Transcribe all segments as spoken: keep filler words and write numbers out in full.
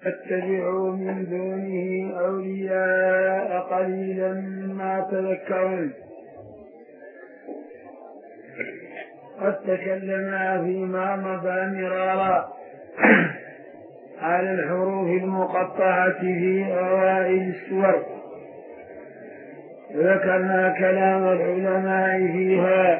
اتبعوا من دونه أولياء قليلا ما تذكرون. قد تكلمنا فيما مضى مرارا على الحروف المقطعة في أوائل السور، ذكرنا كلام العلماء فيها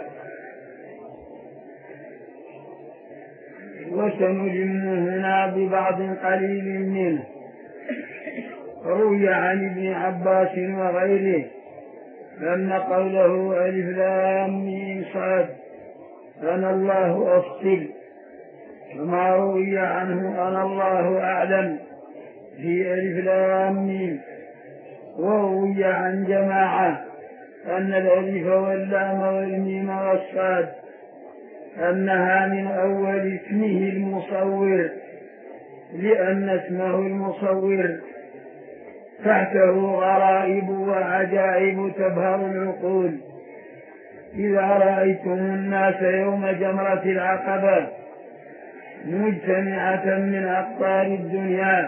وسنجم هنا ببعض قليل منه. روي عن ابن عباس وغيره أن قوله ألف لام ميم صاد أنا الله أفصل، وما روي عنه أنا الله أعلم في ألف لام ميم. وروي عن جماعة أن الألف واللام والميم والصاد أنها من أول اسمه المصور، لأن اسمه المصور تحته غرائب وعجائب تبهر العقول. إذا رأيتم الناس يوم جمرة العقبة مجتمعة من أقطار الدنيا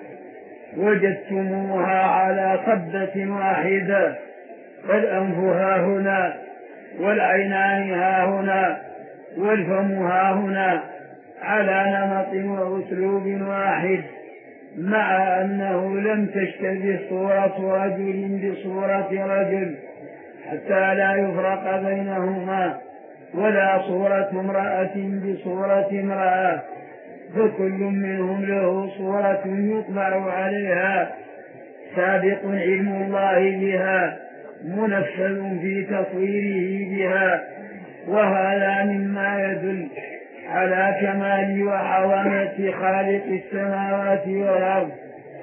وجدتموها على صدة واحدة، فالأنف ها هنا والعينان ها هنا والفم ها هنا على نمط وأسلوب واحد، مع أنه لم تشتبه صورة رجل بصورة رجل حتى لا يفرق بينهما، ولا صورة امرأة بصورة امرأة، فكل منهم له صورة يطبع عليها سابق علم الله بها منفذ في تصويره بها. وهذا مما يدل على كمال وعظمة خالق السماوات والأرض.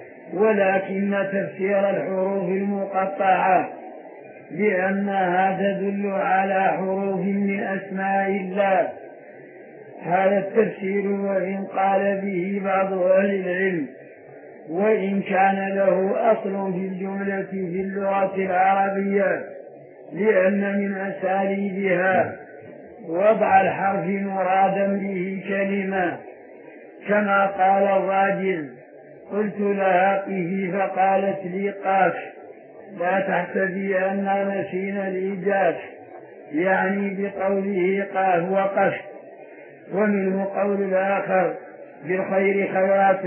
ولكن تفسير الحروف المقطعة بأنها تدل على حروف من أسماء الله، هذا التفسير وإن قال به بعض أهل العلم، وإن كان له أصل في الجملة في اللغة العربية، لأن من أساليبها وضع الحرف مرادا به كلمة، كما قال الراجل قلت لها قه فقالت لي قاف، لا تحسبي أننا نسينا الإيجاز، يعني بقوله قاف وقف. ومنه قول الآخر بالخير خوات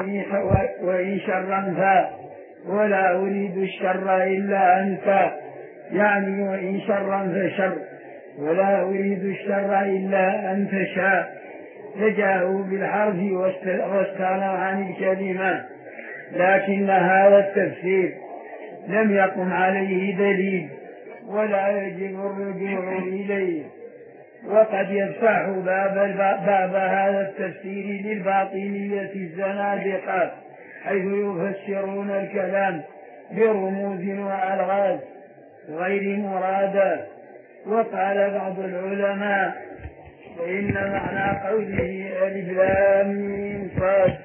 وإن شرا فا، ولا أريد الشر إلا أنت، يعني وإن شرا فشر ولا أريد الشر إلا أن تشاء. فجاءوا بالحرف واستغنوا عن الكلمة، لكن هذا التفسير لم يقم عليه دليل ولا يجب الرجوع إليه. وقد يفتح باب, باب هذا التفسير للباطنية الزنادقة، حيث يفسرون الكلام برموز وألغاز غير مرادة. وقال بعض العلماء إن معنى قوله ألف لام ميم صاد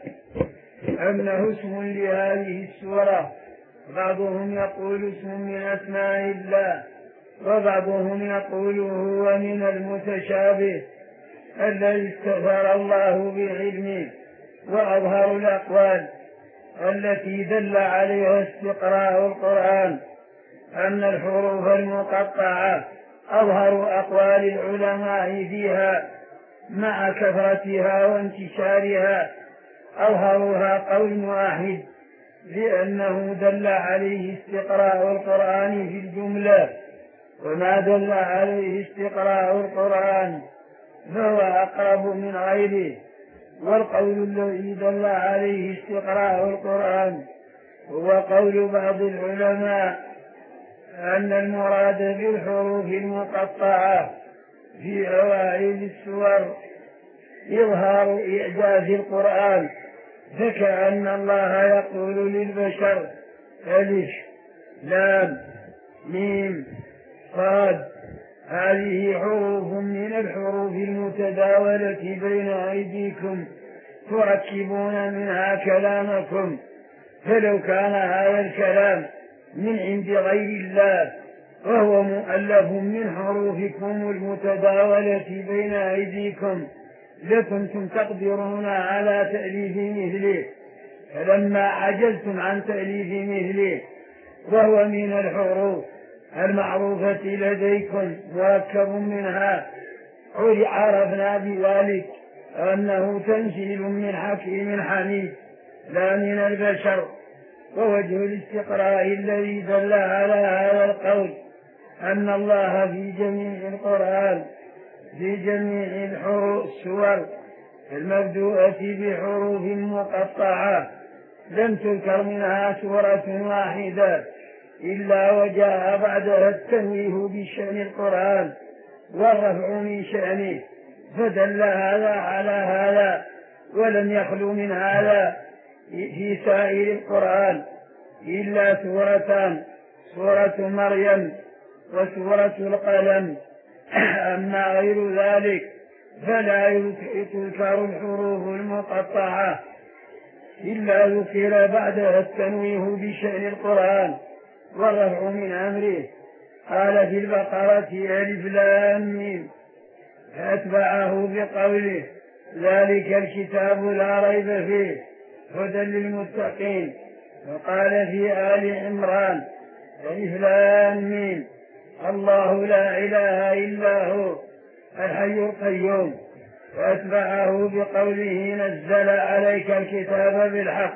أنه اسم لهذه السورة، بعضهم يقول اسم من أسماء الله، وبعضهم يقول هو من المتشابه الذي استغفر الله بعلمه. وأظهر الأقوال التي دل عليها استقراء القرآن أن الحروف المقطعة أظهر أقوال العلماء فيها مع كثرتها وانتشارها، أظهرها قول واحد، لأنه دل عليه استقراء القرآن في الجملة، وما دل عليه استقراء القرآن فهو أقرب من غيره. والقول الذي دل عليه استقراء القرآن هو قول بعض العلماء أن المراد بالحروف المقطعة في أوائل السور إظهار إعجاز القرآن، فكأن الله يقول للبشر ألف لام ميم صاد، هذه حروف من الحروف المتداولة بين أيديكم تركبون منها كلامكم، فلو كان هذا الكلام من عند غير الله وهو مؤلف من حروفكم المتداولة بين أيديكم لكنتم تقدرون على تأليف مثله، فلما عجزتم عن تأليف مثله وهو من الحروف المعروفة لديكم مركب منها عرفنا بذلك أنه تنزيل من حكيم حميد لا من البشر. ووجه الاستقراء الذي دل على هذا القول أن الله في جميع القرآن في جميع الحروف السور المبدوءة بحروف مقطعة لم تذكر منها سورة واحدة إلا وجاء بعدها التنويه بشأن القرآن والرفع من شأنه، فدل هذا على هذا. ولم يخلو من هذا في سائر القرآن إلا سورتان، سورة مريم وسورة القلم. أما غير ذلك فلا تذكر الحروف المقطعة إلا ذكر بعدها التنويه بشأن القرآن والرفع من أمره. قال في البقرة ألف لام ميم، فأتبعه بقوله ذلك الكتاب لا ريب فيه هدى للمتقين. وقال في آل عمران ألف لام ميم الله لا إله إلا هو الحي القيوم، فأتبعه بقوله نزل عليك الكتاب بالحق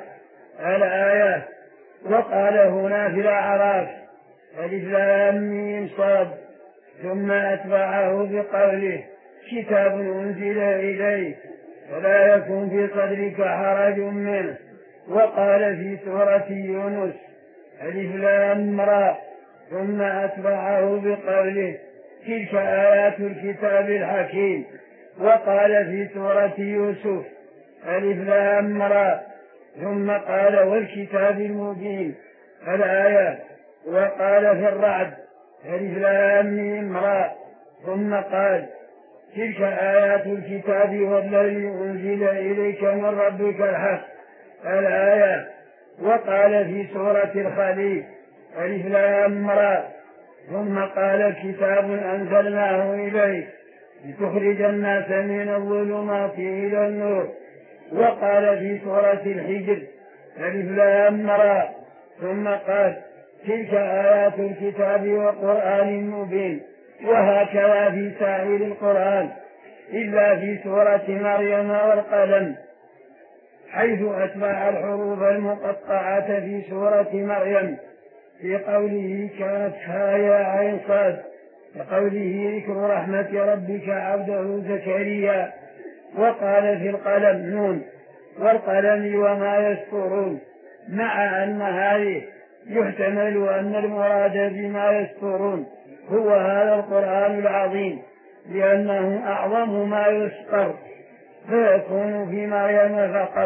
الآية. وقال هنا في الأعراف ألف لام ميم صاد، ثم أتبعه بقوله كتاب أنزل إليك فلا يكن في صدرك حرج منه. وقال في سورة يونس ألف لام را، ثم أتبعه بقوله تلك آيات الكتاب الحكيم. وقال في سورة يوسف ألف لام را، ثم قال والكتاب المبين الآية. وقال في الرعد ألف لام ميم را، ثم قال تلك آيات الكتاب والذي أنزل إليك من ربك الحق الآية. وقال في سورة الخليل ألف لام را، ثم قال كتاب أنزلناه إليك لتخرج الناس من الظلمات إلى النور. وقال في سورة الحجر ألف لام را، ثم قال تلك آيات الكتاب وقرآن مبين. وهكذا في سائر القرآن إلا في سورة مريم والقلم، حيث أتبع الحروف المقطعة في سورة مريم في قوله كانت يا عين صاد، وقوله ذكر رحمة ربك عبده زكريا. وقال في القلم نون والقلم وما يسطرون، مع أن هذه يحتمل أن المراد بما يسطرون هو هذا القرآن العظيم، لأنه أعظم ما يسطر فيكون في مريم فقط.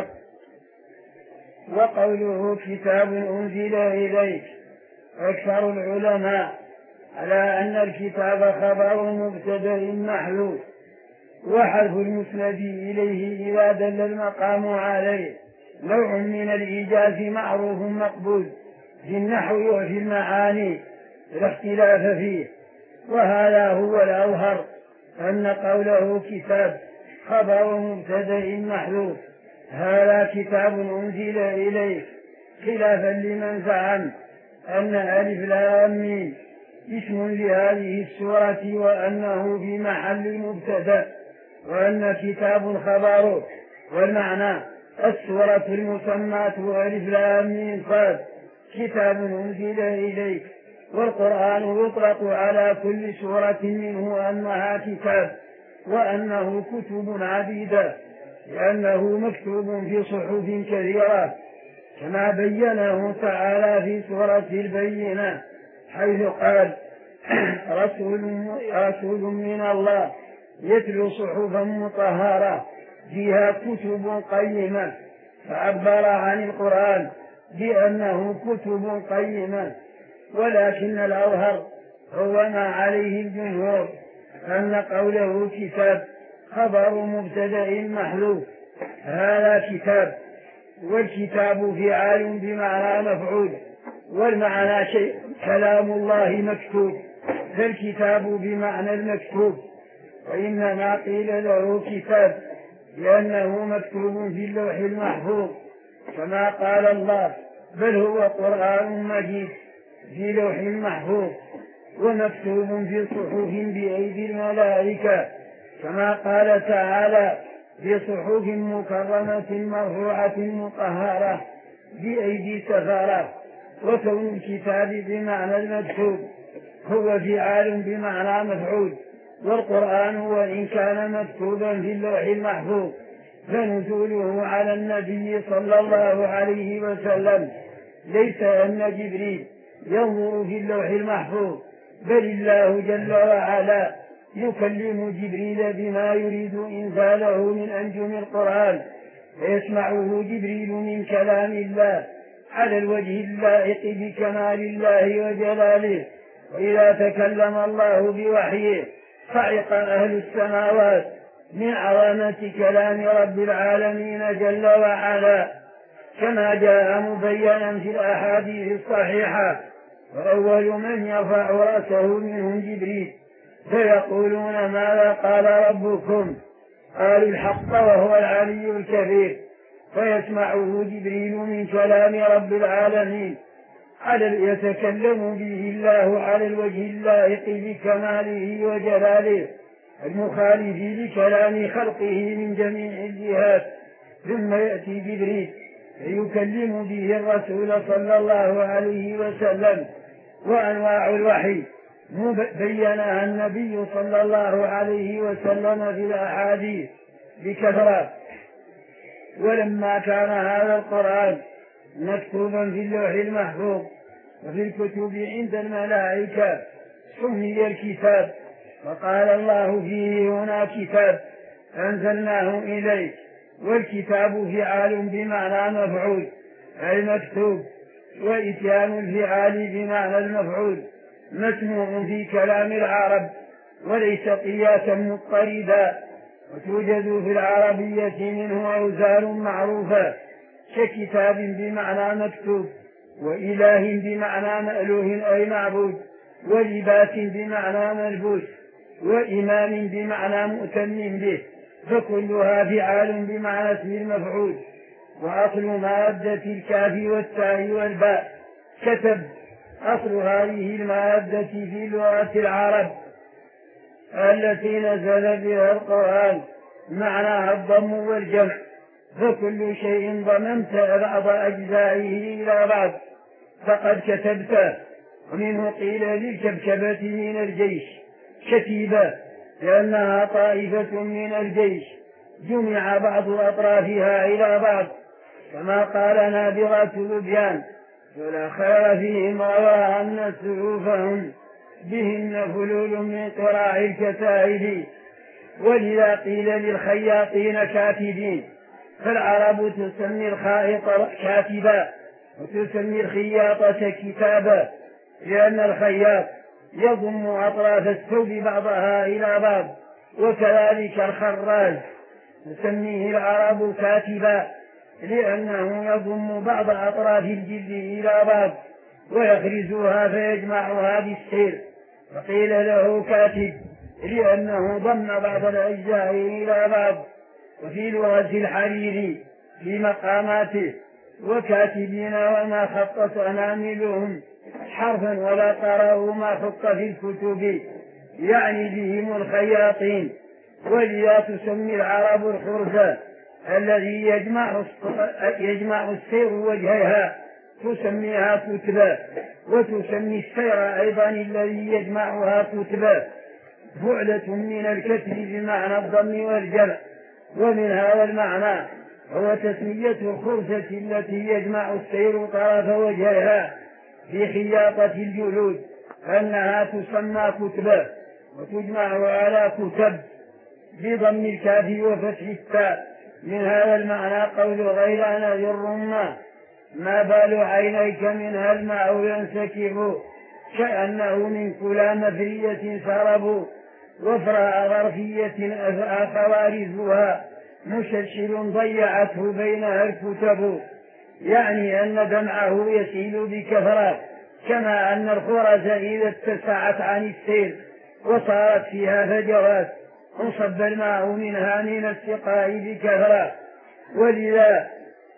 وقوله كتاب أنزل إليك، أكثر العلماء على أن الكتاب خبر مبتدأ محذوف، وحذف المسند إليه إذا دل المقام عليه نوع من الإيجاز معروف مقبول في النحو وفي المعاني لا اختلاف فيه. وهذا هو الأظهر أن قوله كتاب خبر مبتدأ محذوف هذا كتاب أنزل إليك، خلافا لمن زعم أن ألف لام ميم اسم لهذه السورة وأنه في محل مبتدأ، وأن كتاب خبره، والمعنى السورة المسماة ألف لام ميم صاد كتاب أنزل إليك. والقرآن يطلق على كل سورة منه أنها كتاب، وأنه كتب عديدة، لأنه مكتوب في صحف كثيرة كما بينه تعالى في سورة البينة حيث قال رسول, رسول من الله يتلو صحفا مطهرة فيها كتب قيمة، فعبر عن القرآن بأنه كتب قيمة. ولكن الأظهر هو ما عليه الجمهور أن قوله كتاب خبر مبتدأ محذوف هذا كتاب، والكتاب فعال بمعنى مفعول، والمعنى شيء كلام الله مكتوب، فالكتاب بمعنى المكتوب. وإنما قيل له كتاب لأنه مكتوب في اللوح المحفوظ، كما قال الله: بل هو قرآن مجيد في لوح محفوظ ومكتوب في صحف بأيدي الملائكة، كما قال تعالى: في صحف مكرمة مرفوعة مطهرة بأيدي سفرة. وكون الكتاب بمعنى المكتوب هو فعال بمعنى مفعول، والقرآن وإن كان مكتوبا في اللوح المحفوظ فنزوله على النبي صلى الله عليه وسلم ليس أن جبريل ينظر في اللوح المحفوظ، بل الله جل وعلا يكلم جبريل بما يريد إنزاله من أنجم القرآن، فيسمعه جبريل من كلام الله على الوجه اللائق بكمال الله وجلاله. وإذا تكلم الله بوحيه صعق أهل السماوات من عظمة كلام رب العالمين جل وعلا، كما جاء مبينا في الأحاديث الصحيحة: وأول من يرفع رأسه منهم جبريل فيقولون: ماذا قال ربكم؟ قالوا: الحق وهو العلي الكبير. فيسمعه جبريل من كلام رب العالمين على يتكلم به الله على الوجه اللائق بكماله وجلاله المخالف لكلام خلقه من جميع الجهات، ثم يأتي جبريل فيكلم به الرسول صلى الله عليه وسلم. وأنواع الوحي بينها النبي صلى الله عليه وسلم في الأحاديث بكثرة. ولما كان هذا القرآن مكتوبا في اللوح المحفوظ وفي الكتب عند الملائكة سمي الكتاب، وقال الله فيه: هنا كتاب أنزلناه إليك. والكتاب فعال بمعنى مفعول أي مكتوب، وإتيان الفعال بمعنى المفعول مسموع في كلام العرب وليس قياسا مضطردا، وتوجد في العربية منه أوزان معروفة ككتاب بمعنى مكتوب، وإله بمعنى مألوه أي معبود، ولباس بمعنى ملبوس، وإمام بمعنى مؤتم به، فكلها فعال بمعنى اسم المفعول. وأصل مادة الكاف والتاء والباء كتب، أصل هذه المادة في لغة العرب التي نزل بها القرآن معناها الضم والجمع، فكل شيء ضممت بعض أجزائه إلى بعض فقد كتبته. ومنه قيل للكبكبة من الجيش كتيبة لأنها طائفة من الجيش جمع بعض أطرافها إلى بعض، كما قال نابغة لبيان: ولا خير فيهم غير أن سيوفهم بهن فلول من قراع الكتائب. ولذا قيل للخياطين كاتبين، فالعرب تسمي الخائط كاتبا وتسمي الخياطة كتابا، لأن الخياط يضم أطراف الثوب بعضها إلى بعض، وكذلك الخراج تسميه العرب كاتبا لأنه يضم بعض أطراف الجلد إلى بعض ويخرزها فيجمعها بالسير، فقيل له كاتب لأنه ضم بعض الأجزاء إلى بعض. وفي لغة الحريري في مقاماته: وكاتبين وما خطت أناملهم حرفا ولا قرأوا ما خط في الكتب، يعني بهم الخياطين. ولذا تسمي العرب الخرزة الذي يجمع يجمع السير وجهها تسميها كتبا، وتسمي السير أيضا الذي يجمعها كتبا، فعلة من الكسر بمعنى الضم والجمع. ومن هذا المعنى هو تسمية الخرزة التي يجمع السير طرف وجهها في خياطة الجلود أنها تسمى كتبا، وتجمع على كتب بضم الكاف وفتح التاء. من هذا المعنى قول غيران ذي الرمة: ما بال عينيك منها الماء ينسكب، كأنه من كلا مفرية سرب، وفراء ظرفية أفعى خوارزها مشلشل ضيعته بينها الكتب، يعني أن دمعه يسيل بكثرة، كما أن الخرز إذا اتسعت عن السيل وصارت فيها فجوات انصب الماء منها من السقاء بكثرة. ولذا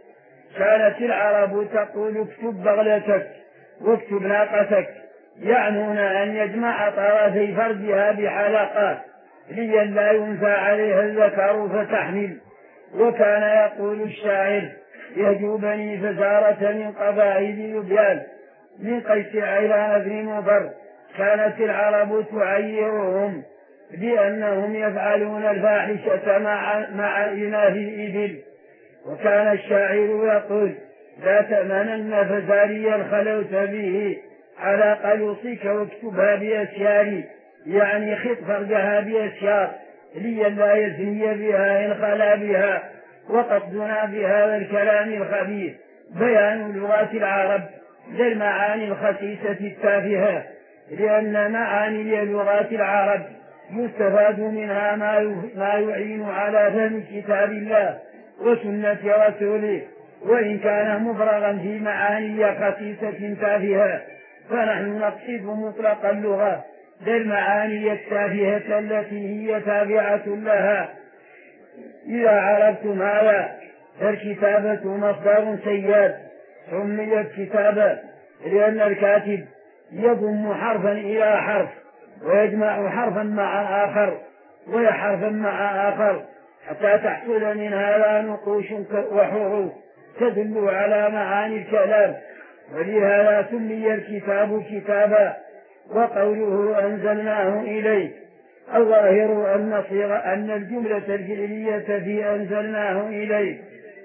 كانت العرب تقول اكتب بغلتك واكتب ناقتك، يعنون أن يجمع طرفي فرجها بحلقة لئلا ينفى عليها الذكر فتحمل. وكان يقول الشاعر يهجو بني فزارة من قبائل يبيان من قيس عيلان بن مضر، كانت العرب تعيرهم بأنهم يفعلون الفاحشة مع, مع إناث الإبل. وكان الشاعر يقول لا تأمنن فزاريا خلوت به على قلوصك واكتبها بأسيار، يعني خط فرجها بأسيار لئلا يزني بها إن خلا بها. وقصدنا بهذا الكلام الخبيث بيان لغات العرب للمعاني الخسيسة التافهة، لأن معاني لغات العرب يستفاد منها ما يعين على فهم كتاب الله وسنة رسوله، وإن كان مفرغا في معاني خسيسة تافهة فنحن نقصد مطلق اللغة للمعاني التافهة التي هي تابعة لها. إذا عرفتم هذا فالكتابة مصدر سياد سميت كتابة لأن الكاتب يضم حرفا إلى حرف ويجمع حرفا مع آخر وحرفا مع آخر حتى تحصل من هذا نقوش وحروف تدل على معاني الكلام، ولهذا سمي الكتاب كتابا. وقوله أنزلناه إليك الظاهر أن صيغة أن الجملة الفعلية في أنزلناه إليك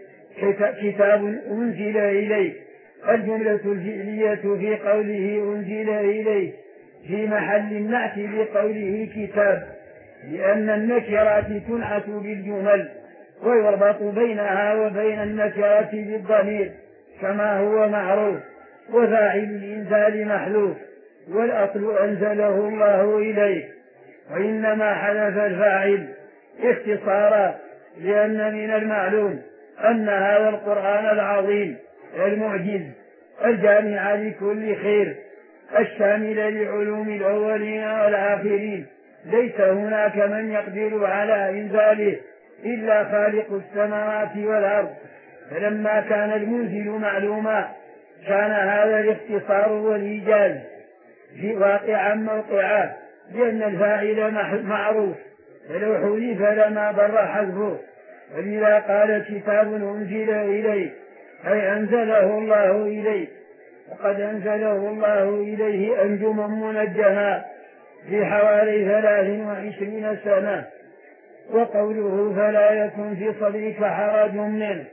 كتاب أنزل إليك، الجملة الفعلية في قوله أنزل إليك في محل النعت بقوله كتاب، لأن النكرات تنعت بالجمل ويربط بينها وبين النكرات بالضمير كما هو معروف. وفاعل الإنزال محذوف والأصل أنزله الله إليك، وإنما حذف الفاعل اختصارا، لأن من المعلوم أن هذا القرآن العظيم المعجز الجامع لكل خير الشامل لعلوم الأولين والآخرين ليس هناك من يقدر على إنزاله إلا خالق السماوات والأرض. فلما كان المنزل معلوما كان هذا الاختصار والإيجاز في واقعا موقعا، لأن الفاعل معروف فلو حذف لما ضر حذفه. ولذا قال كتاب أنزل إليك أي أنزله الله إليك، وقد أنزله الله إليه أنجما منجما في حوالي ثلاث وعشرين سنة. وقوله فلا يكن في صدرك حرج منه،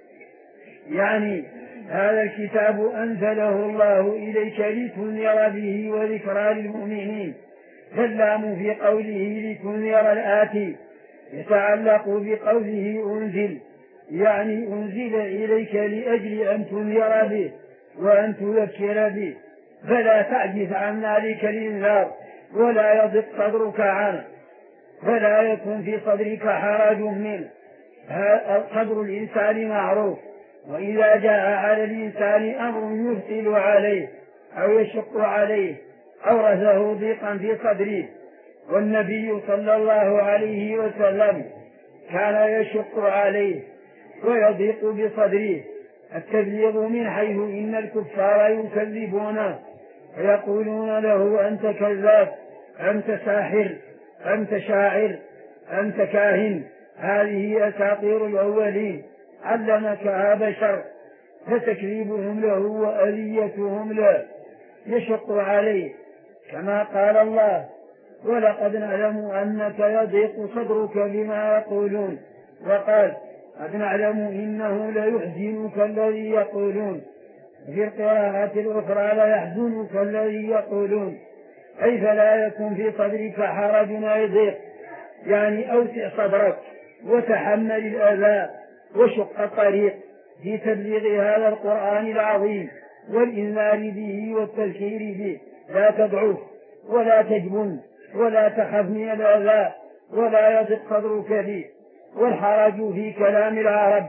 يعني هذا الكتاب أنزله الله إليك لتنذر به وذكرى للمؤمنين. فاللام في قوله لتنذر الآتي يتعلق بقوله أنزل، يعني أنزل إليك لأجل أن تنذر به وأن تذكر به، فلا تعجز عن ذلك الإنذار ولا يضق صدرك عنه. فلا يكن في صدرك حرج منه، صدر الإنسان معروف، وإذا جاء على الإنسان أمر يثقل عليه أو يشق عليه أورثه ضيقا في صدره. والنبي صلى الله عليه وسلم كان يشق عليه ويضيق بصدره التبليغ، من حيث إن الكفار يكذبونه ويقولون له أنت كذاب، أنت ساحر، أنت شاعر، أنت كاهن، هذه أساطير الأولين علمكها بشر. فتكذيبهم له وأذيتهم له يشق عليه، كما قال الله ولقد نعلم أنك يضيق صدرك بما يقولون، وقال قد نعلم إنه ليحزنك الذي يقولون، في القراءات الأخرى ليحزنك الذي يقولون، أي فلا يكن في صدرك حرج أي ضيق، يعني أوسع صدرك وتحمل الأذى وشق الطريق في تبليغ هذا القرآن العظيم والإنذار به والتذكير به. لا تضعف ولا تجبن ولا تخف من الأذى ولا يضق صدرك به. والحرج في كلام العرب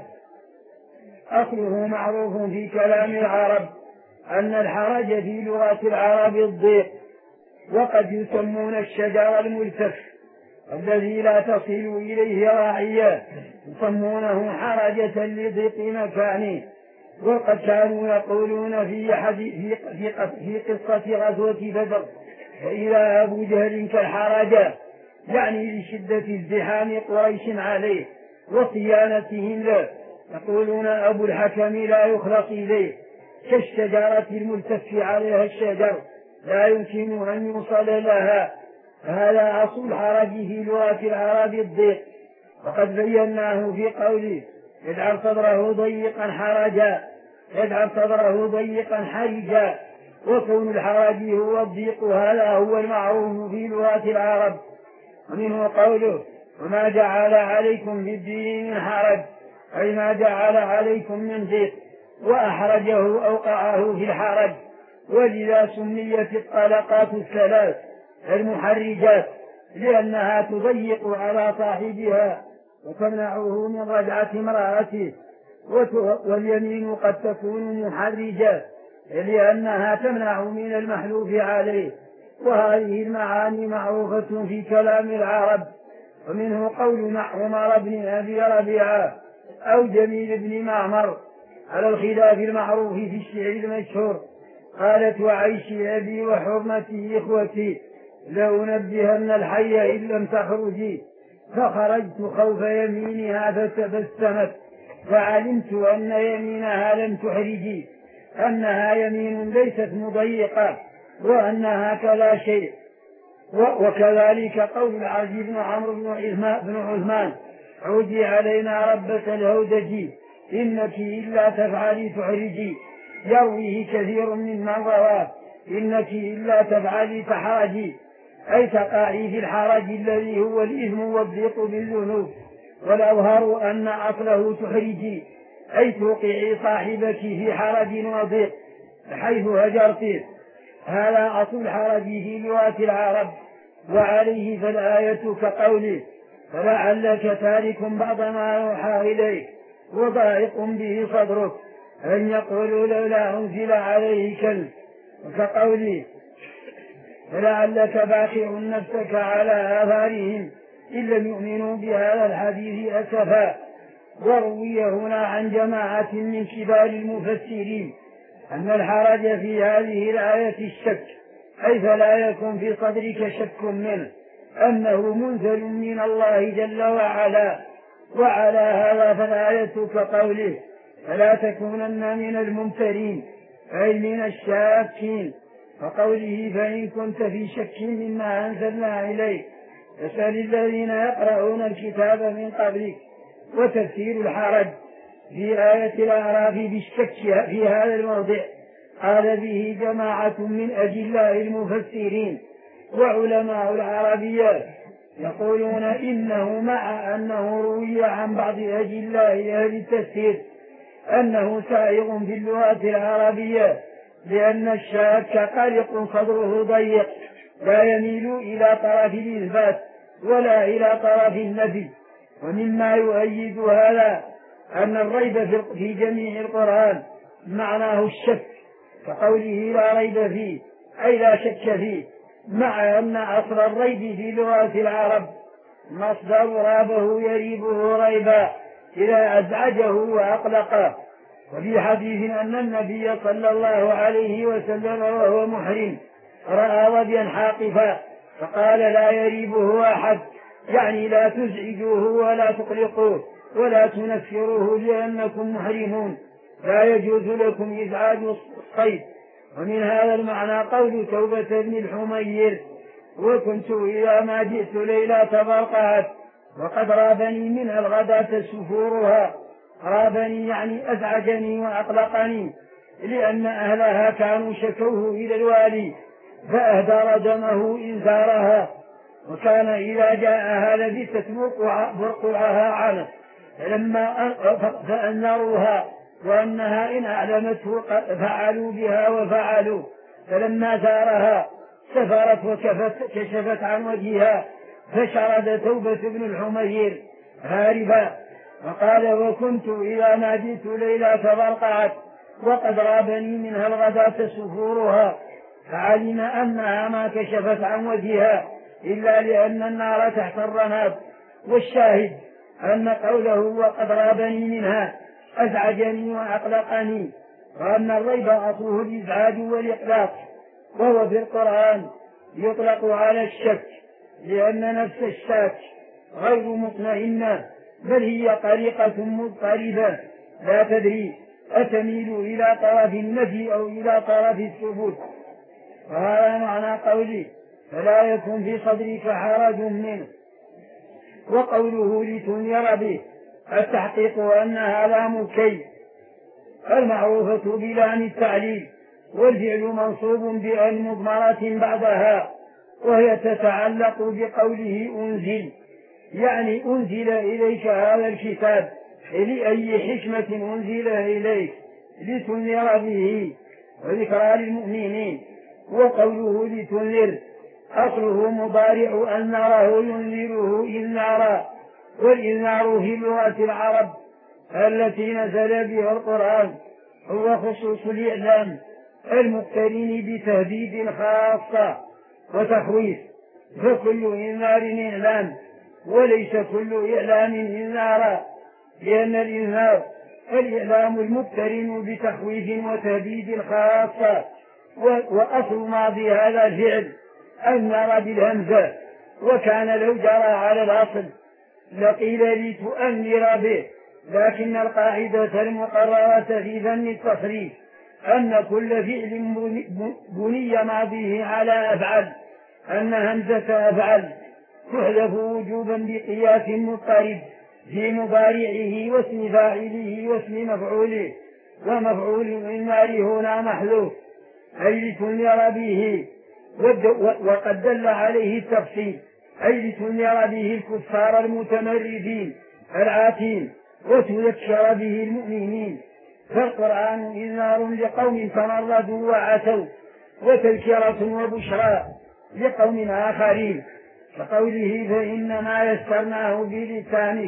أصله معروف في كلام العرب أن الحرج في لغة العرب الضيق، وقد يسمون الشجر الملتف الذي لا تصل إليه راعية يسمونه حرجة لضيق مكانه، وقد كانوا يقولون في حديث في في قصة غزوة بدر: فإذا أبو جهل كالحرجة، يعني لشدة ازدحام قريش عليه وصيانتهم له. يقولون: أبو الحكم لا يخلق إليه، كالشجرة الملتف عليها الشجر لا يمكن أن يوصل لها. هذا أصل الحرج في لغة العرب الضيق، وقد بيناه في قوله: يجعل صدره ضيقا حرجا، يجعل صدره ضيقا حرجا. وكون الحرج هو الضيق هذا هو المعروف في لغة العرب. ومنه قوله: وما جعل عليكم في الدين من حرج، أي ما جعل عليكم من ضيق، وأحرجه أوقعه في الحرج. ولذا سميت الطلقات الثلاث المحرجات، لأنها تضيق على صاحبها وتمنعه من رجعة امرأته. واليمين قد تكون محرجة لأنها تمنع من المحلوف عليه. وهذه المعاني معروفة في كلام العرب. ومنه قول عمر بن أبي ربيعة أو جميل بن معمر على الخلاف المعروف في الشعر المشهور: قالت: وعيش أبي وحرمتي إخوتي لأنبهن الحي إن لم تخرجي. فخرجت خوف يمينها فتبسمت، فعلمت أن يمينها لم تحرجي، أنها يمين ليست مضيقة، وأنها كلا شيء. وكذلك قول العزيز بن عمرو بن عثمان: عودي علينا ربة الهودج إنك إلا تفعلي تحرجي. يرويه كثير ممن رواه: إنك إلا تفعلي تحرجي، أي تقعي في الحرج الذي هو الإثم والضيق بالذنوب. والأظهر أن أصله تحرجي، أي توقعي صاحبك في حرج وضيق حيث هجرته. هذا أصل الحرج في لغة العرب. وعليه فالآية كقوله: فلعلك تارك بعض ما يوحى إليك وضائق به صدرك أن يقولوا لولا أنزل عليه كنز. وكقوله: فلعلك باخع نفسك على آثارهم إن لم يؤمنوا بهذا الحديث أسفا. وروي هنا عن جماعة من كبار المفسرين أن الحرج في هذه الآية الشك، أي فلا يكن في صدرك شك منه أنه منزل من الله جل وعلا. وعلى هذا فالآية كقوله: فلا تكونن من الممترين، أي من الشاكين. وقوله: فإن كنت في شك مما أنزلنا إليك فاسأل الذين يقرؤون الكتاب من قبلك. وتفسير الحرج في آية الأعراف بالشك في هذا الموضع قال به جماعة من أجلاء المفسرين وعلماء العربية، يقولون إنه مع أنه روي عن بعض أجلاء أهل التفسير أنه سائغ في اللغة العربية، لأن الشاك قلق صدره ضيق لا يميل إلى طرف الإثبات ولا إلى طرف النفي. ومما يؤيد هذا أن الريب في جميع القرآن معناه الشك، كقوله: لا ريب فيه، أي لا شك فيه، مع أن أصل الريب في لغة العرب مصدر رابه يريبه ريبا إذا أزعجه وأقلقه. وفي حديث أن النبي صلى الله عليه وسلم وهو محرم رأى وديا حاقفا فقال: لا يريبه أحد، يعني لا تزعجوه ولا تقلقوه ولا تنفروه لأنكم محرمون، لا يجوز لكم إزعاج الصيد. ومن هذا المعنى قول توبة بن الحمير: وكنت إذا ما جئت ليلة تبرقعت وقد رابني منها الغداة سفورها. رابني يعني أزعجني وأقلقني، لأن أهلها كانوا شكوه إلى الوالي فأهدر دمه إنذارها، وكان إذا جاءها لبست برقعها عنه فلما فأنروها، وأنها إن أعلمته فعلوا بها وفعلوا. فلما زارها سفرت وكشفت عن وجهها فشرد توبة بن الحمير هاربا وقال: وكنت إذا ما جئت ليلة تبرقعت وقد رابني منها الغداة سفورها. فعلم أنها ما كشفت عن وجهها إلا لأن النار تحت الرماد. والشاهد أن قوله: وقد رابني منها، أزعجني وأقلقني، وأن الريب أصله الإزعاج والإقلاق، وهو في القرآن يطلق على الشك، لأن نفس الشاك غير مطمئنة، بل هي قلقة مضطربة لا تدري أتميل إلى طرف النفي أو إلى طرف الثبوت. وهذا معنى قولي فلا يكن في صدرك حرج منه. وقوله لتنذر به التحقيق أنها لام كي المعروفة بلام التعليل، والفعل منصوب بأن مضمرة بعدها، وهي تتعلق بقوله أنزل، يعني أنزل إليك هذا الكتاب، لأي حكمة أنزل إليك؟ لتنذر به وذكرى للمؤمنين. وقوله لتنذر أصله مضارع أنذره ينذره إنذارا، والإنذار في لغة العرب التي نزل بها القرآن هو خصوص الإعلام المقترن بتهديد خاصة وتخويف، فكل إنذار إعلام وليس كل إعلام إنذارا، لأن الإنذار الإعلام المقترن بتخويف وتهديد خاصة. وأصل ماضي هذا الفعل أنذر بالهمزة، وكان لو جرى على الأصل لقيل لتؤنذر به، لكن القاعدة المقررة في فن التصريف أن كل فعل بني ماضيه على أفعل أن همزة أفعل تحذف وجوبا بقياس مضطرب في مضارعه واسم فاعله واسم مفعوله، ومفعول الإنذار هنا محذوف أي لتنذر به، وقد دل عليه التفصيل أي لتنذر به الكفار المتمردين العاتين وتذكر به المؤمنين. فالقرآن إنذار لقوم تمردوا وعتوا، وتذكرة وبشرى لقوم آخرين، كقوله فإنما يسرناه بلسانك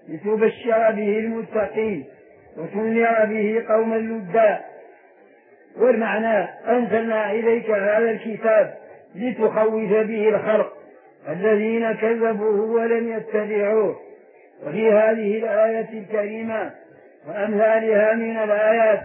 لتبشر به المتقين وتنذر به قوما لدا. والمعنى أنزلنا إليك هذا الكتاب لتخوف به الخلق الذين كذبوه ولم يتبعوه. وفي هذه الآية الكريمة وأمثالها من الآيات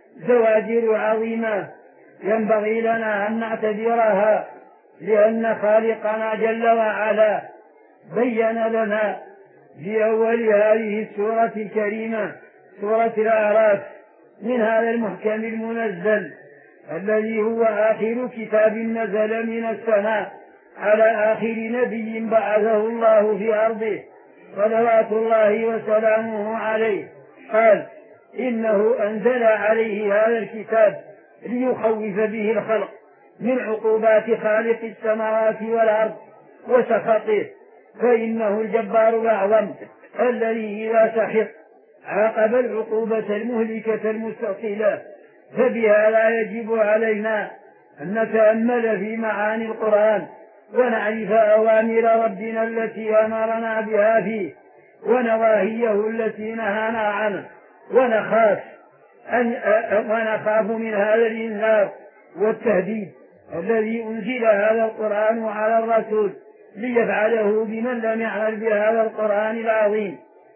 زواجر عظيمة ينبغي لنا أن نعتبرها، لأن خالقنا جل وعلا بين لنا في أول هذه السورة الكريمة سورة الأعراف من هذا المحكم المنزل الذي هو آخر كتاب نزل من السماء على آخر نبي بعثه الله في أرضه صلوات الله وسلامه عليه، قال إنه أنزل عليه هذا الكتاب ليخوف به الخلق من عقوبات خالق السماوات والأرض وسخطه، فإنه الجبار الأعظم الذي إذا سخط عاقب العقوبة المهلكة المستأصلة. فبهذا يجب علينا أن نتأمل في معاني القرآن ونعرف أوامر ربنا التي أمرنا بها فيه ونواهيه التي نهانا عنه، ونخاف أن ونخاف من هذا الإنذار والتهديد الذي أنزل هذا القرآن على الرسول ليفعله بمن لم يعمل بهذا القرآن العظيم.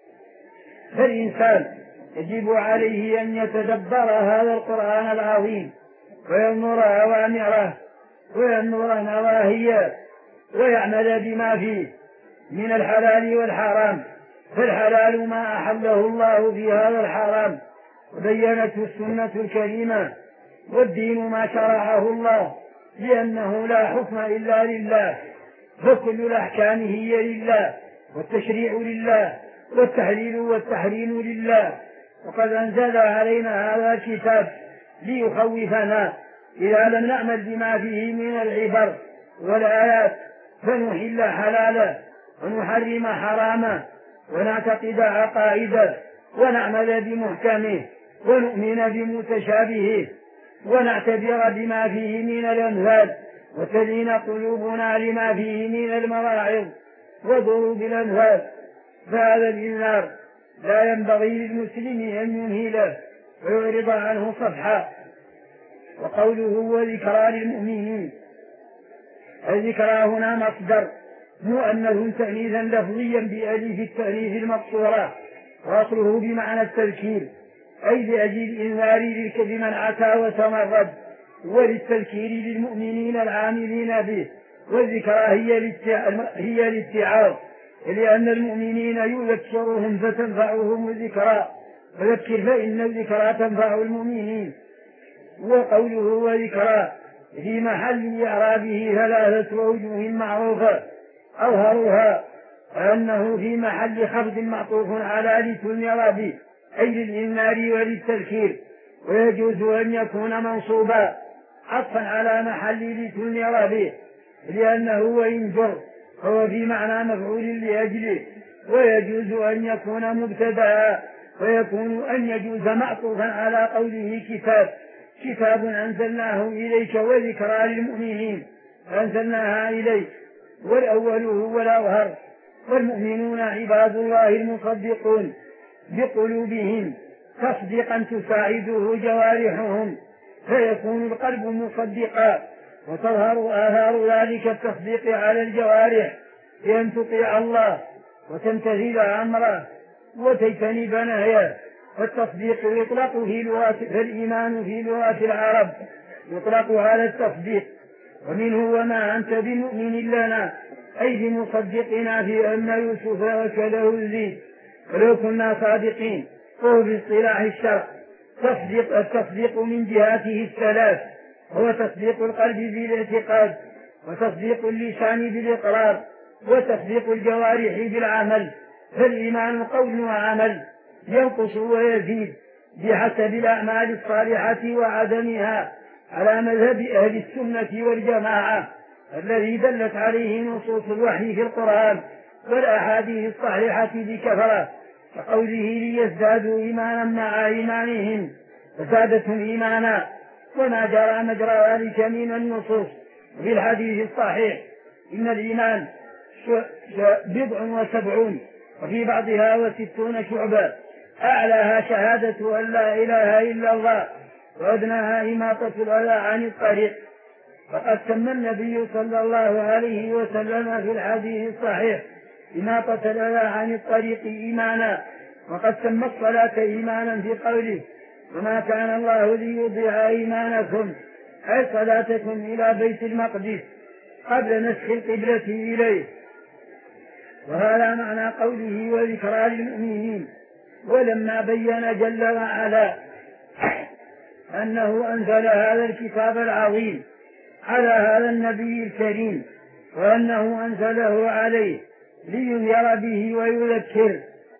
فالإنسان يجب عليه أن يتدبر هذا القرآن العظيم وينظر أوامره وينظر نواهيه ويعمل بما فيه من الحلال والحرام. فالحلال ما أحله الله في هذا الحرام وبينته السنة الكريمة، والدين ما شرعه الله، لأنه لا حكم إلا لله، فكل الأحكام هي لله، والتشريع لله، والتحليل والتحريم لله. وقد أنزل علينا هذا الكتاب ليخوفنا إذا لم نعمل بما فيه من العبر والآيات، فنحل حلاله ونحرم حرامه ونعتقد عقائده ونعمل بمحكمه ونؤمن بمتشابهه ونعتبر بما فيه من الأمثال وتلين قلوبنا لما فيه من المواعظ وضروب الأمثال. فهذا الإنذار لا ينبغي للمسلم أن ينهله ويعرض عنه صفحا. وقوله وذكرى للمؤمنين، الذكرى هنا مصدر مؤنث تأنيثا لفظيا بألف التأنيث المقصورة، وأصله بمعنى التذكير أي لأجل الإنذار لمن عتى وتمرد، وللتذكير للمؤمنين العاملين به. والذكرى هي الاتعاظ، لأن المؤمنين يذكرهم فتنفعهم الذكرى، فذكر فإن الذكرى تنفع المؤمنين. وقوله وذكرى في محل إعرابه ثلاثة أوجه معروفة، أظهرها أنه في محل خفض معطوف على لتنذر به، أي للإنذار وللتذكير، ويجوز أن يكون منصوبا عطفا على محل لتنذر به، لأنه وإن جر هو في معنى مفعول لأجله. ويجوز أن يكون مبتدأ، ويكون أن يجوز معطوفا على قوله كتاب كتاب أنزلناه إليك وذكرى للمؤمنين أنزلناها إليك، والأول هو الأظهر. والمؤمنون عباد الله المصدقون بقلوبهم تصديقا تساعده جوارحهم، فيكون القلب مصدقا، وتظهر آثار ذلك التصديق على الجوارح بأن تطيع الله وتمتثل أمره وتجتنب نهيه. فالتصديق يطلق في لغة فالإيمان في لغة العرب يطلق على التصديق، ومنه وما أنت بمؤمن لنا، أي بمصدقنا في أن يوسف وكله الذئب ولو كنا صادقين. وهو في اصطلاح الشرع تصديق التصديق من جهاته الثلاث، هو تصديق القلب بالاعتقاد، وتصديق اللسان بالإقرار، وتصديق الجوارح بالعمل. فالإيمان قول وعمل ينقص ويزيد بحسب الأعمال الصالحة وعدمها، على مذهب أهل السنة والجماعة الذي دلت عليه نصوص الوحي في القرآن والأحاديث الصحيحة بكثرة، كقوله ليزدادوا إيمانا مع إيمانهم فزادتهم إيمانا، وما جرى مجرى ذلك من النصوص. في الحديث الصحيح إن الإيمان بضع وسبعون، وفي بعضها وستون شعبة، أعلاها شهادة أن لا إله إلا الله، وأدناها إماطة الأذى عن الطريق. فقد سمى النبي صلى الله عليه وسلم في الحديث الصحيح إماطة الأذى عن الطريق إيمانا، وقد سمى الصلاة إيمانا في قوله وما كان الله ليضيع إيمانكم، أي صلاتكم إلى بيت المقدس قبل نسخ القبلة إليه. وهذا معنى قوله وذكرى للمؤمنين. ولما بين جل وعلا أنه أنزل هذا الكتاب العظيم على هذا النبي الكريم، وأنه أنزله عليه لينذر به ويذكر،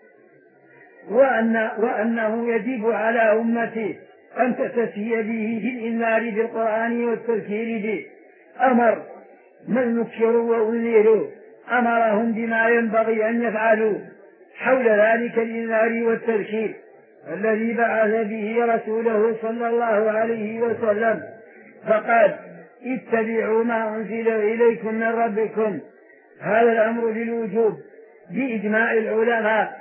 وأن وأنه يجب على أمته أن تتسي به في الإنذار بالقرآن والتذكير به. أمر من نكروا وأنذروا، أمرهم بما ينبغي أن يفعلوا حول ذلك الإنذار والتذكير الذي بعث به رسوله صلى الله عليه وسلم، فقال اتبعوا ما أنزل إليكم من ربكم. هذا الأمر للوجوب بإجماع العلماء،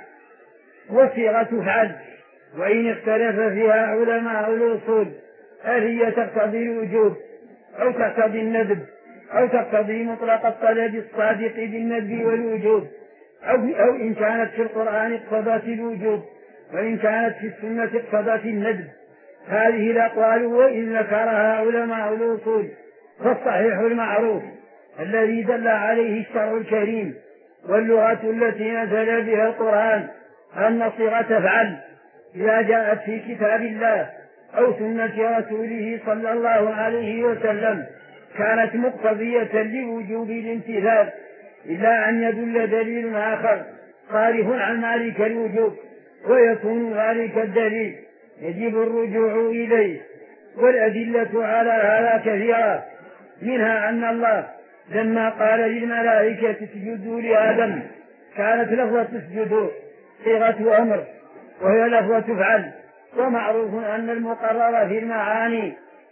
وصيغة فعل وإن اختلف فيها علماء الأصول هل هي تقتضي الوجوب أو تقتضي الندب أو تقتضي مطلق الطلب الصادق بالندب والوجوب، أو, أو إن كانت في القرآن اقتضت الوجوب وإن كانت في السنة اقتضت الندب. هذه الأقوال وإن ذكرها علماء الأصول فالصحيح المعروف الذي دل عليه الشرع الكريم واللغة التي نزل بها القرآن أن صيغة فعل إذا جاءت في كتاب الله أو سنة رسوله صلى الله عليه وسلم كانت مقتضية لوجوب الامتثال، إلا أن يدل دليل آخر صارف عن ذلك الوجوب، ويكون ذلك الدليل يجب الرجوع إليه. والأدلة على هذا كثيرة، منها أن الله لما قال للملائكة اسجدوا لآدم كانت لفظة اسجدوا صيغة أمر وهي لفظة فعل. ومعروف أن المقرر في المعاني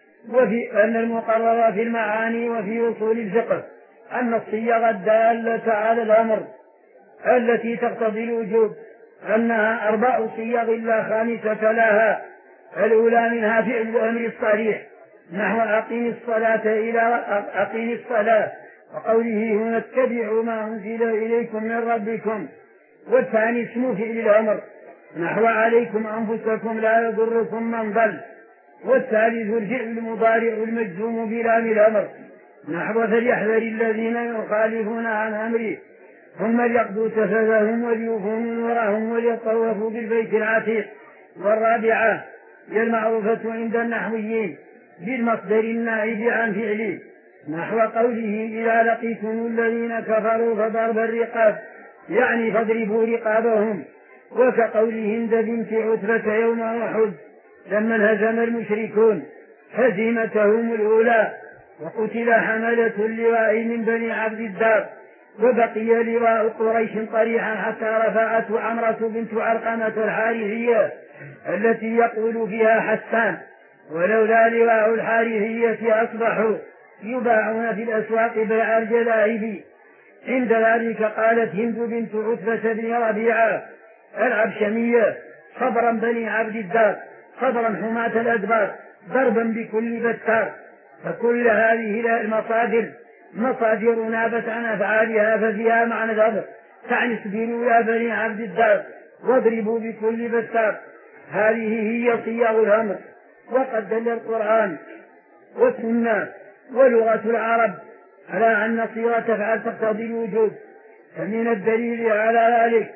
وفي أن المقرر في المعاني وفي أصول الفقه أن الصيغ الدالة على الأمر التي تقتضي الوجوب أنها أربع صيغ لا خامسة لها. الأولى منها فعل الأمر الصريح نحو أقيم الصلاة إلى أقيم الصلاة وقوله هنا اتبعوا ما أنزل إليكم من ربكم. والثاني اسم فعل الأمر نحو عليكم أنفسكم لا يضركم من ضل. والثالث الفعل المضارع المجزوم بلام الأمر نحو فليحذر الذين يخالفون عن أمره ثم ليقضوا تفثهم وليوفوا نذورهم وليطوفوا بالبيت العتيق. والرابعة هي المعروفة عند النحويين بالمصدر النائب عن فعله نحو قوله إذا لقيتم الذين كفروا فضرب الرقاب يعني فاضربوا رقابهم. وكقوله هند بنت عتبة يوم أحد لما انهزم المشركون هزيمتهم الأولى وقتل حملة اللواء من بني عبد الدار. وبقي لواء قريش طريحا حتى رفعته عمرة بنت علقمة الحارثية التي يقول فيها حسان ولولا لواء الحارثية أصبحوا يباعون في الأسواق بيع الجلائب. عند ذلك قالت هند بنت عتبة بن ربيعة العبشمية صبرا بني عبد الدار صبرا حماة الأدبار ضربا بكل بتار. فكل هذه المصادر مصادر نابت عن أفعالها ففيها معنى الأمر تعني اصبروا يا بني عبد الدار واضربوا بكل بتار. هذه هي صيغ الأمر. وقد دل القرآن والسنة ولغة العرب على أن صيغة تفعل تقتضي الوجود. فمن الدليل على ذلك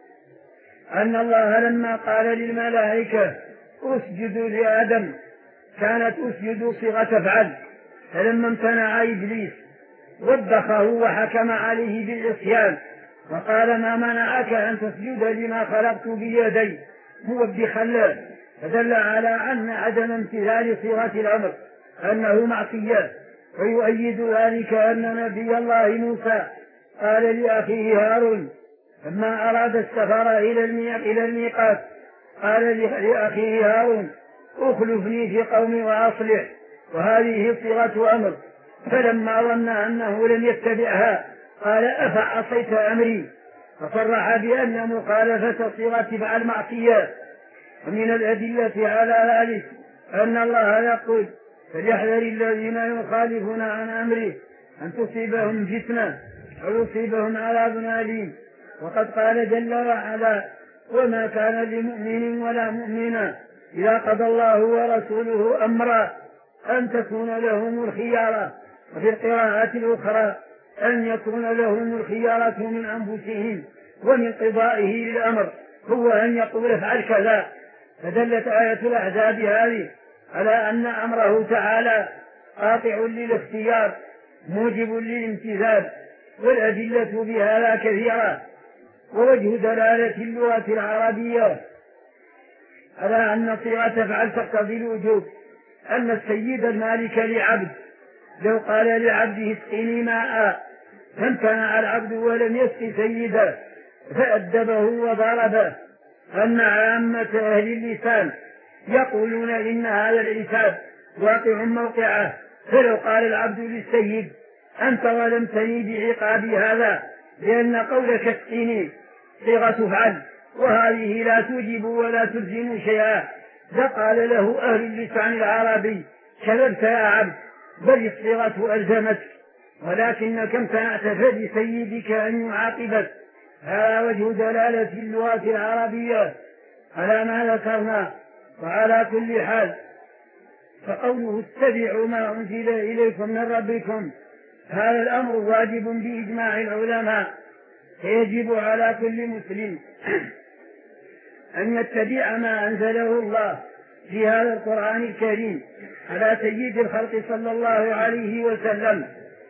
أن الله لما قال للملائكة اسجدوا لآدم كانت اسجدوا صيغة تفعل. فلما امتنع إبليس وبخه وحكم عليه بالعصيان وقال ما منعك أن تسجد لما خلقت بيدي موبخا له فدل على أن عدم امتثال صيغة الأمر أنه معصية. ويؤيد ذلك أن نبي الله موسى قال لأخيه هارون لما أراد السفر إلى الميقات قال لأخيه هارون اخلفني في قومي وأصلح. وهذه صيغة أمر. فلما ظن أنه لم يتبعها قال أفعصيت أمري فصرح بأن مخالفة صيغة فعل معصية. ومن الأدلة على ذلك أن الله يقول فليحذر الذين يخالفون عن أمره أن تصيبهم فتنة أو يصيبهم عذاب أليم. وقد قال جل وعلا وما كان لمؤمن ولا مؤمنة إذا قضى الله ورسوله أمرا أن تكون لهم الخيارة. وفي القراءات الأخرى أن يكون لهم الخيارة من أنفسهم ومن قضائه للأمر هو أن يقول افعل كذا. فدلت آية الأحزاب هذه على أن أمره تعالى قاطع للاختيار موجب للامتثال. والأدلة بهذا كثيرة. ووجه دلالة اللغة العربية على أن صيغة تفعل تقتضي الوجوب أن السيد المالك لعبد لو قال لعبده اسقني ماء فامتنع العبد ولم يسق سيده فأدبه وضربه. أن عامة أهل اللسان يقولون إن هذا العتاب واقع موقعه. فلو قال العبد للسيد أنت ظلمتني بعقابي هذا لأن قولك اسقني صيغة فعل وهذه لا توجب ولا تلزم شيئا لقال له أهل اللسان العربي كذبت يا عبد بل الصيغة ألزمتك ولكنك امتنعت فلسيدك أن يعاقبك. هذا وجه دلالة اللغة العربية على ما ذكرنا. وعلى كل حال فقوله اتبعوا ما أنزل إليكم من ربكم هذا الأمر واجب بإجماع العلماء. فيجب على كل مسلم أن يتبع ما أنزله الله في هذا القرآن الكريم على سيد الخلق صلى الله عليه وسلم.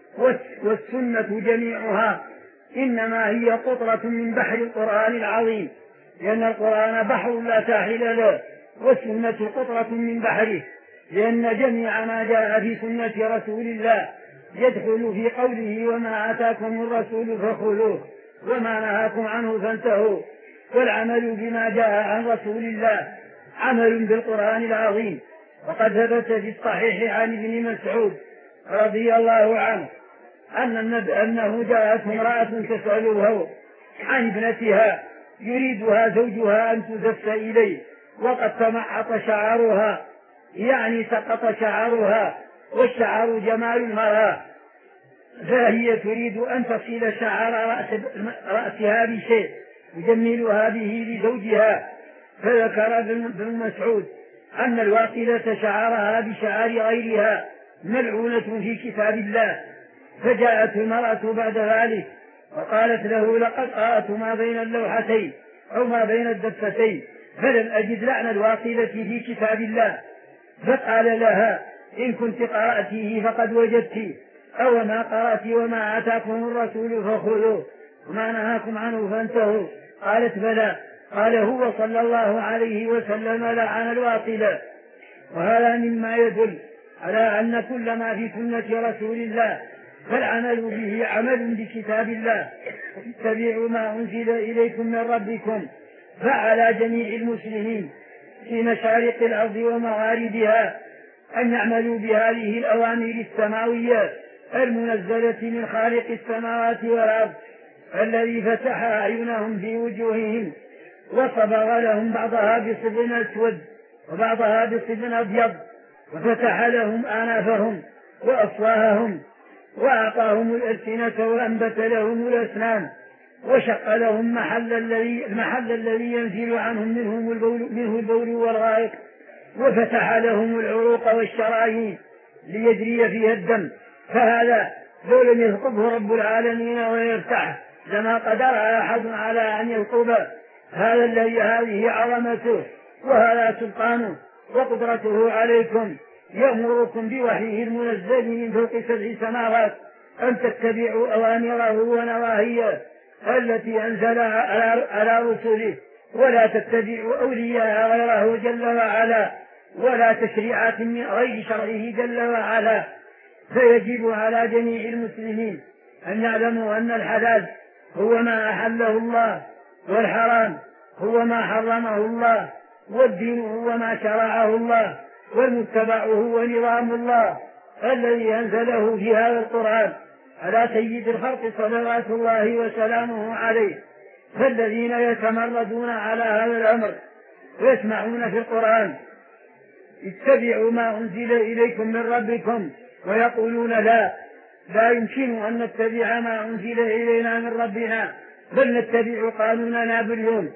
والسنة جميعها إنما هي قطرة من بحر القرآن العظيم لأن القرآن بحر لا ساحل له والسنة قطرة من بحره لأن جميع ما جاء في سنة رسول الله يدخل في قوله وما آتاكم الرسول فخذوه وما نهاكم عنه فانتهوا. والعمل بما جاء عن رسول الله عمل بالقرآن العظيم. وقد ثبت في الصحيح عن ابن مسعود رضي الله عنه أن أنه جاءت امرأة تسأله عن ابنتها يريدها زوجها أن تزف إليه وقد تمعط شعرها يعني سقط شعرها والشعر جمال المرأة فهي تريد أن تصل شعر رأس رأسها بشيء يجملها به لزوجها فذكر ابن مسعود أن الواصلة شعرها بشعار غيرها ملعونة في كتاب الله، فجاءت المرأة بعد ذلك وقالت له: لقد قرأت ما بين اللوحتين أو ما بين الدفتين فلم أجد لعن الواصلة في كتاب الله. فقال لها: إن كنت قرأتيه فقد وجدت، أو ما قرأت وما آتاكم الرسول فخذوه وما نهاكم عنه فانتهوا. قالت: بلى. قال: هو صلى الله عليه وسلم لعن الواصلة. وهذا مما يدل على أن كل ما في سنة رسول الله فالعمل به عمل بكتاب الله. اتبعوا ما أنزل إليكم من ربكم. فعلى جميع المسلمين في مشارق الأرض ومغاربها أن يعملوا بهذه الأوامر السماوية المنزلة من خالق السماوات والأرض، الذي فتح أعينهم في وجوههم وصبغ لهم بعضها بصبغ أسود وبعضها بصبغ أبيض، وفتح لهم آنافهم وأفواههم وأعطاهم الألسنة وأنبت لهم الأسنان، وشق لهم محل الذي المحل الذي ينزل عنهم منهم البول منه البول والغائط، وفتح لهم العروق والشرايين ليجري فيها الدم. فهذا لو لم يلطفه رب العالمين ويفتحه لما قدر أحد على أن يلطفه. هذا الذي هذه عظمته وهذا سلطانه وقدرته عليكم، يأمركم بوحيه المنزل من فوق سبع سماوات أن تتبعوا أوامره ونواهيه التي أنزلها على رسله، ولا تتبعوا أولياء غيره جل وعلا ولا تشريعات من غير شرعه جل وعلا. فيجب على جميع المسلمين أن يعلموا أن الحلال هو ما أحله الله، والحرام هو ما حرمه الله، والدين هو ما شرعه الله، والمتبع هو نظام الله الذي أنزله في هذا القرآن على سيد الخلق صلوات الله وسلامه عليه. فالذين يتمردون على هذا الأمر ويسمعون في القرآن: اتبعوا ما أنزل إليكم من ربكم، ويقولون: لا لا يمكن أن نتبع ما أنزل إلينا من ربنا، بل نتبع قانوننا باليوم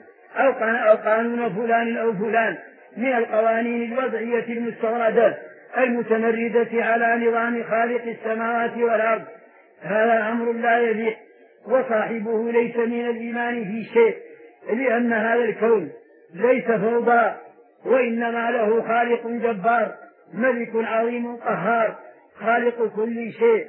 أو قانون فلان أو فلان من القوانين الوضعية المستوردة المتمردة على نظام خالق السماوات والأرض. هذا أمر لا يليق، وصاحبه ليس من الإيمان في شيء، لأن هذا الكون ليس فوضى، وإنما له خالق جبار ملك عظيم قهار خالق كل شيء،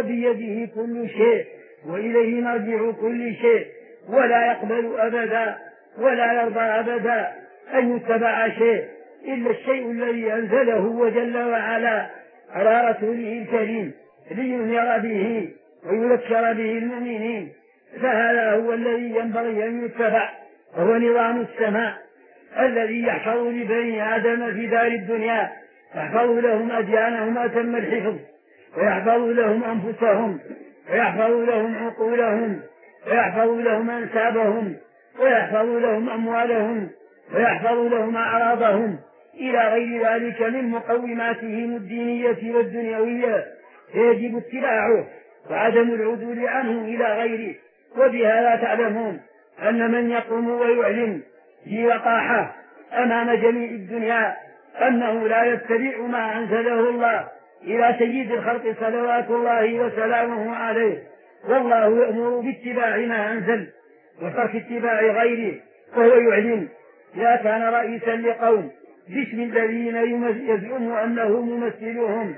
وبيده كل شيء، وإليه مرجع كل شيء، ولا يقبل أبدا ولا يرضى أبدا أن يتبع شيء إلا الشيء الذي أنزله وجل وعلا على رسوله الكريم لينذر به ويذكر به المؤمنين. فهذا هو الذي ينبغي أن يتبع، وهو نظام السماء الذي يحفظ لبني آدم في دار الدنيا، يحفظ لهم أديانهم أتم الحفظ، ويحفظ لهم أنفسهم، ويحفظ لهم عقولهم، ويحفظ لهم أنسابهم، ويحفظ لهم أموالهم، ويحفظ لهم أعراضهم إلى غير ذلك من مقوماتهم الدينية والدنيوية، فيجب اتباعه وعدم العدول عنه إلى غيره. وبهذا تعلمون أن من يقوم ويعلن في وقاحة أمام جميع الدنيا أنه لا يتبع ما أنزله الله إلى سيد الخلق صلوات الله وسلامه عليه، والله يأمر باتباع ما أنزل وترك اتباع غيره، وهو يعلن إذا كان رئيسا لقوم باسم الذين يزعم أنه ممثلهم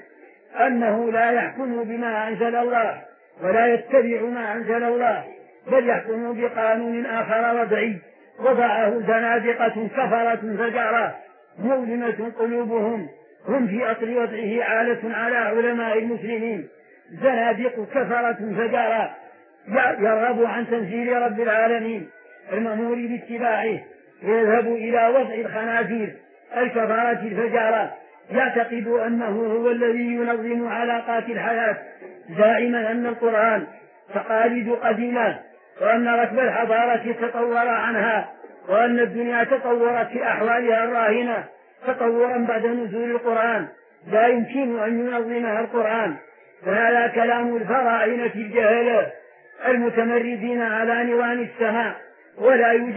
أنه لا يحكم بما أنزل الله ولا يتبع ما أنزل الله، بل يحكم بقانون آخر وضعي وضعه زنادقة كفرة فجرة مظلمة قلوبهم، هم في أصل وضعه عالة على علماء المسلمين، زنادق كفرة فجرة يرغب عن تنزيل رب العالمين المأمور باتباعه، ويذهب إلى وضع الخنازير الكفرة الفجرة، يعتقد أنه هو الذي ينظم علاقات الحياة، زاعما أن القرآن تقاليد قديمة، وأن ركب الحضارة تطور عنها، وأن الدنيا تطورت في أحوالها الراهنة تطورا بعد نزول القرآن لا يمكن أن ينظمها القرآن. فهذا كلام الفراعنة الجهلة المتمردين على نظام السماء، ولا يوجد